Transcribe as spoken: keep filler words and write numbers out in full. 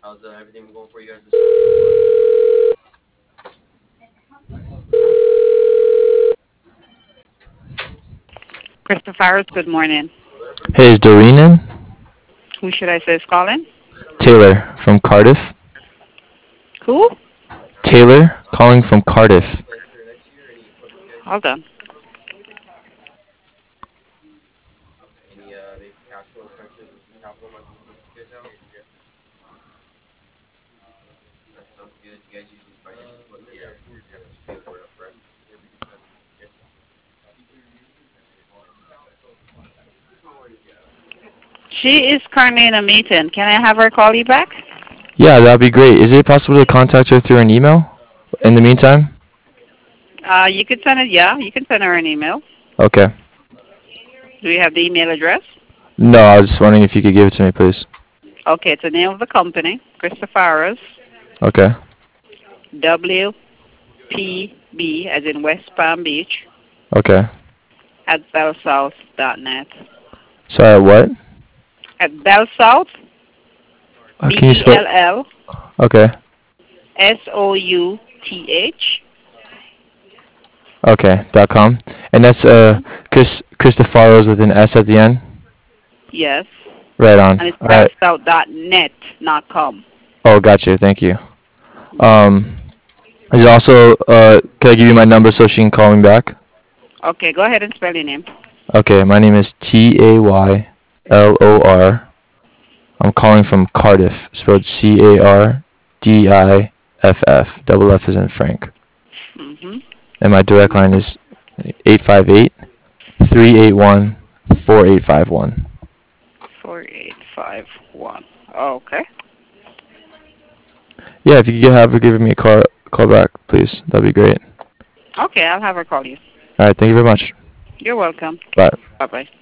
Christopher, good morning. Hey, is Doreen in? Who should I say is calling? Taylor from Cardiff. Who? Taylor calling from Cardiff. Hold on. She is currently in a meeting. Can I have her call you back? Yeah, that'd be great. Is it possible to contact her through an email? In the meantime? Uh, you could send it. Yeah, you can send her an email. Okay. Do you have the email address? No, I was just wondering if you could give it to me, please. Okay, it's the name of the company, Christopher's Okay. W P B, as in West Palm Beach, Okay. at bellsouth dot net. Sorry, what? At bellsouth, Uh, B can you E spell? L L Okay. S O U T H. Okay. Dot com. And that's uh Mm-hmm. Chris Christofaros with an S at the end. Yes, Right on. and it's All right. bellsouth dot net, not com. Oh, got you. Thank you. Mm-hmm. Um, is it also uh can I give you my number so she can call me back? Okay, go ahead and spell your name. Okay, my name is T A Y L O R. I'm calling from Cardiff, spelled C A R D I F F. Double F is in Frank. Mm-hmm. And my direct line is eight five eight, three eight one, four eight five one. Four eight five one. Okay. Yeah, if you could have her give me a call, call back, please. That'd be great. Okay, I'll have her call you. All right, thank you very much. You're welcome. Bye. Bye bye.